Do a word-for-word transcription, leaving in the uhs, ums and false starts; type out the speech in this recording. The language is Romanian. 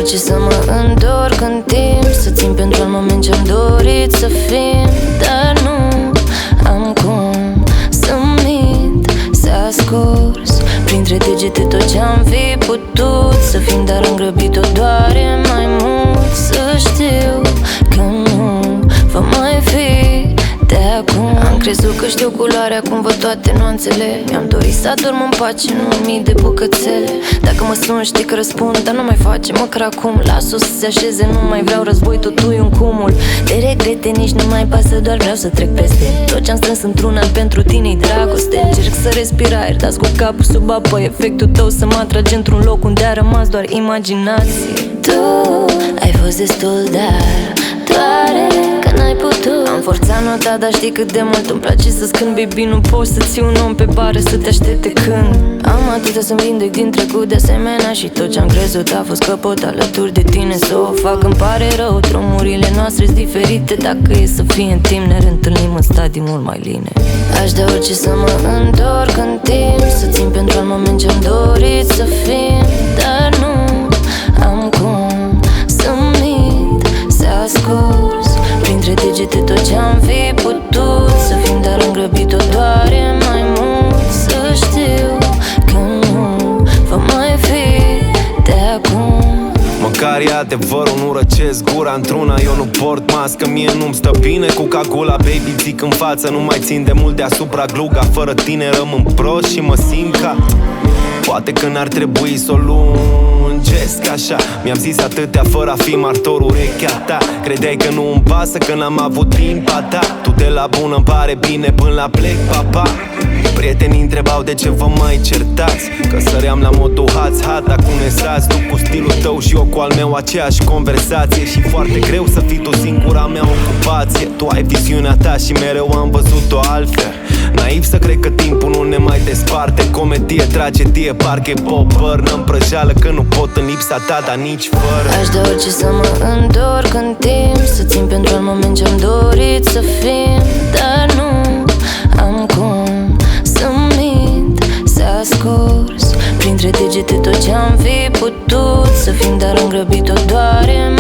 orice să mă întorc în timp, să țin pentru un moment ce-am dorit să fim. Dar nu am cum să mint, s-a scurs printre degete tot ce-am fi putut să fim, dar îngrăbit-o doare mai mult. Să știu că nu va mai fi de acum. Am crezut că știu culoarea, acum văd toate nuanțele. Mi-am dorit să adorm în pace, nu în mii de bucățele. Dacă mă sun știi că răspund, dar nu mai face măcar acum. Las-o să se așeze, nu mai vreau război, totul e un cumul de regrete, nici nu mai pasă, doar vreau să trec peste tot ce-am strâns într-un an pentru tine-i dragoste. Încerc să respir aer, dați cu capul sub apă, efectul tău să mă atrage într-un loc unde a rămas doar imaginație. Tu ai fost destul, dar doare că n-ai putut. Am forțat nota, dar știi cât de mult îmi place să-ți cânt, baby. Nu poți să ții un om pe bară să te aștepte când am atâta să-mi vindec din trecut de asemenea. Și tot ce-am crezut a fost că pot alături de tine să o fac. Îmi pare rău, drumurile noastre-s diferite. Dacă e să fie în timp, ne reîntâlnim în stadii mult mai line. Aș da orice să mă întorc în timp, să țin pentru un moment ce-am dorit să fim. Dar nu am cum să mint, s-a scurs printre degete tot ce-am fi putut să fim, dar îngrăbit-o doare mai mult. Să știu că nu va mai fi de acum. Măcar e adevărul, nu răcesc gura într-una. Eu nu port mască, mie nu-mi stă bine cu cagula. Baby, zic în față, nu mai țin de mult deasupra gluga. Fără tine rămân prost și mă simt ca poate că n-ar trebui să o lungesc așa. Mi-am zis atâtea fără a fi martor urechea ta. Credeai că nu îmi pasă, că n-am avut timp a ta. Tu de la bună îmi pare bine până la plec, papa. Prietenii întrebau de ce vă mai certați, că săream la modul hați, hat, acum nesați. Tu cu stilul tău și eu cu al meu aceeași conversație. Și foarte greu să fii tu singura mea ocupație. Tu ai viziunea ta și mereu am văzut-o altfel. Naiv să cred că timpul nu ne mai desparte. Comedie, tragedie, parcă e popăr. N-am prăjeală că nu pot în lipsa ta, dar nici fără. Aș da orice să mă întorc în timp, să țin pentru un moment ce-am dorit să fim. Dar nu am cum să mint, s-a scurs printre degete tot ce-am fi putut să fim, dar îngrăbit-o doare